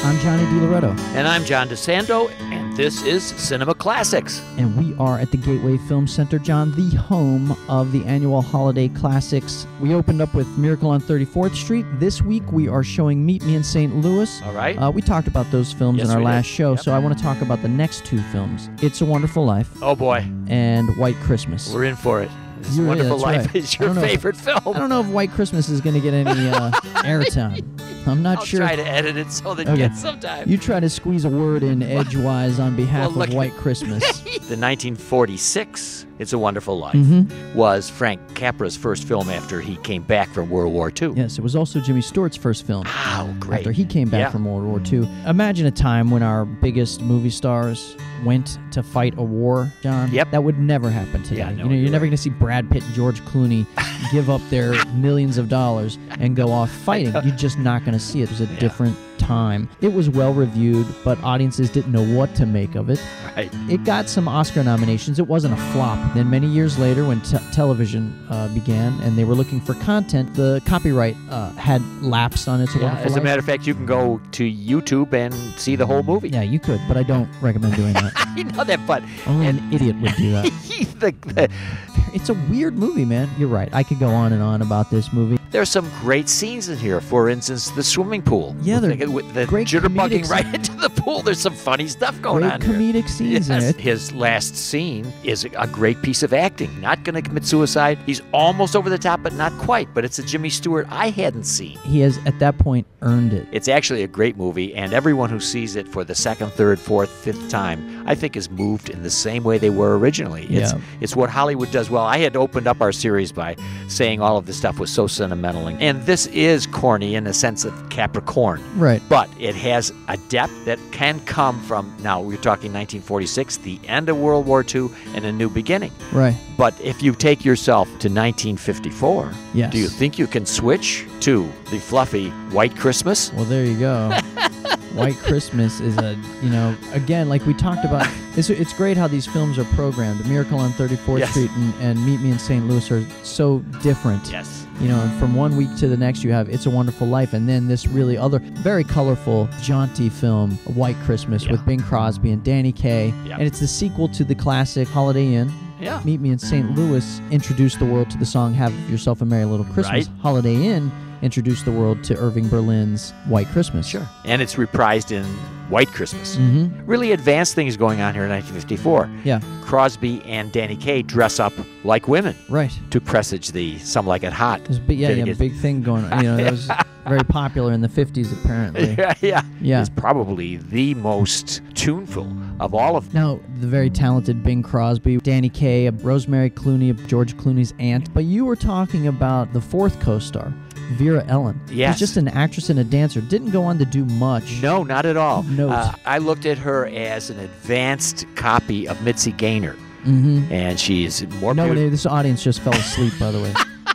I'm Johnny DiLoretto. And I'm John DeSando, and this is Cinema Classics. And we are at the Gateway Film Center, John, the home of the annual holiday classics. We opened up with Miracle on 34th Street. This week we are showing Meet Me in St. Louis. All right. We talked about those films in our last show, Yep. so I want to talk about the next two films, It's a Wonderful Life Oh, boy. and White Christmas. We're in for it. This You're- Wonderful that's Life right. is your favorite film. I don't know if White Christmas is going to get any airtime. I'm not I'll sure. try to edit it so that it Okay. gets some time. You try to squeeze a word in edgewise on behalf Well, look- of White Christmas. The 1946 It's a Wonderful Life Mm-hmm. was Frank Capra's first film after he came back from World War II. Yes, it was also Jimmy Stewart's first film. Oh, great. After he came back Yeah. from World War II. Imagine a time when our biggest movie stars went to fight a war, John. Yep. That would never happen today. Yeah, no, you're you're never right. going to see Brad Pitt and George Clooney give up their millions of dollars and go off fighting. You're just not going to see it. It was a different time. It was well reviewed, but audiences didn't know what to make of it. Right. It got some Oscar nominations. It wasn't a flop. Then many years later, when television began and they were looking for content, the copyright had lapsed on It's a Wonderful As a Life. matter of fact, you can go to YouTube and see the whole movie. Yeah, you could, but I don't recommend doing that. You know that, but Only an idiot would do that. It's a weird movie, man. You're right. I could go on and on about this movie. there's some great scenes in here. For instance, the swimming pool. Yeah, with the great jitterbugging comedic right into the pool. There's some funny stuff going Great on here. comedic scenes in Yes. it. His last scene is a great piece of acting. Not going to commit suicide. He's almost over the top, but not quite. But it's a Jimmy Stewart I hadn't seen. He has, at that point, earned it. It's actually a great movie, and everyone who sees it for the second, third, fourth, fifth time, I think is moved in the same way they were originally. It's what Hollywood does well. I had opened up our series by saying all of this stuff was so sentimental, and this is corny in the sense of Capricorn. Right. But it has a depth that can come from, now we're talking 1946, the end of World War II, and a new beginning. Right. But if you take yourself to 1954, Yes. do you think you can switch to the fluffy White Christmas? Well, there you go. White Christmas is again, like we talked about, it's great how these films are programmed. Miracle on 34th Yes. Street and Meet Me in St. Louis are so different. Yes. And from one week to the next, you have It's a Wonderful Life, and then this really other, very colorful, jaunty film, White Christmas, with Bing Crosby and Danny Kaye. Yeah. And it's the sequel to the classic Holiday Inn. Yeah. Meet Me in St. Louis introduced the world to the song Have Yourself a Merry Little Christmas. Right. Holiday Inn introduced the world to Irving Berlin's White Christmas. Sure. And it's reprised in White Christmas. Mm-hmm. Really advanced things going on here in 1954. Yeah. Crosby and Danny Kaye dress up like women Right. to presage the Some Like It Hot. There's a big thing going on. That was very popular in the 50s, apparently. Yeah. It's probably the most tuneful of all of them. Now, the very talented Bing Crosby, Danny Kaye, Rosemary Clooney, George Clooney's aunt. But you were talking about the fourth co-star, Vera Ellen. Yes. She's just an actress and a dancer. Didn't go on to do much. No, not at all. Note. I looked at her as an advanced copy of Mitzi Gaynor. Mm-hmm. And she's more No, beautiful. this audience just fell asleep, by the way.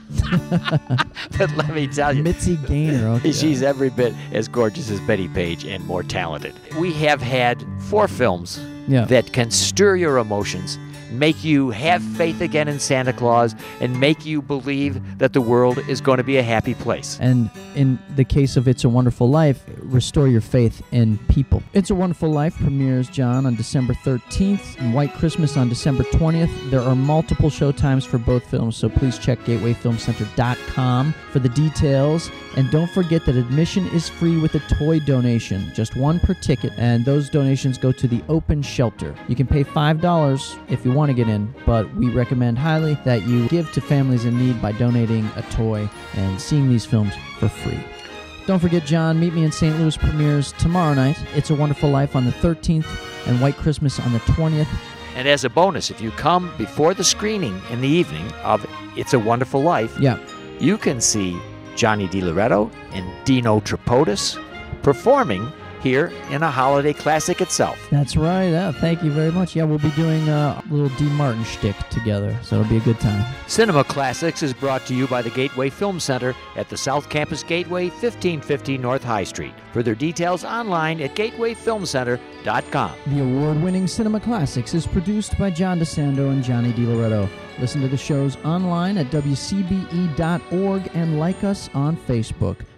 But let me tell you, Mitzi Gaynor. Okay. she's every bit as gorgeous as Betty Page and more talented. We have had 4 films that can stir your emotions, make you have faith again in Santa Claus, and make you believe that the world is going to be a happy place. And in the case of It's a Wonderful Life, restore your faith in people. It's a Wonderful Life premieres, John, on December 13th, and White Christmas on December 20th. There are multiple showtimes for both films, so please check gatewayfilmcenter.com for the details. And don't forget that admission is free with a toy donation, just one per ticket, and those donations go to the Open Shelter. You can pay $5 if you want to get in, but we recommend highly that you give to families in need by donating a toy and seeing these films for free. Don't forget, John, Meet Me in St. Louis premieres tomorrow night. It's a Wonderful Life on the 13th and White Christmas on the 20th. And as a bonus, if you come before the screening in the evening of It's a Wonderful Life, you can see Johnny DiLoretto and Dino Tripodis performing here in a holiday classic itself. That's right. Thank you very much. We'll be doing a little D. Martin shtick together, so it'll be a good time. Cinema Classics is brought to you by the Gateway Film Center at the South Campus Gateway, 1550 North High Street. Further details online at gatewayfilmcenter.com. The award-winning Cinema Classics is produced by John DeSando and Johnny DiLoretto. Listen to the shows online at WCBE.org and like us on Facebook.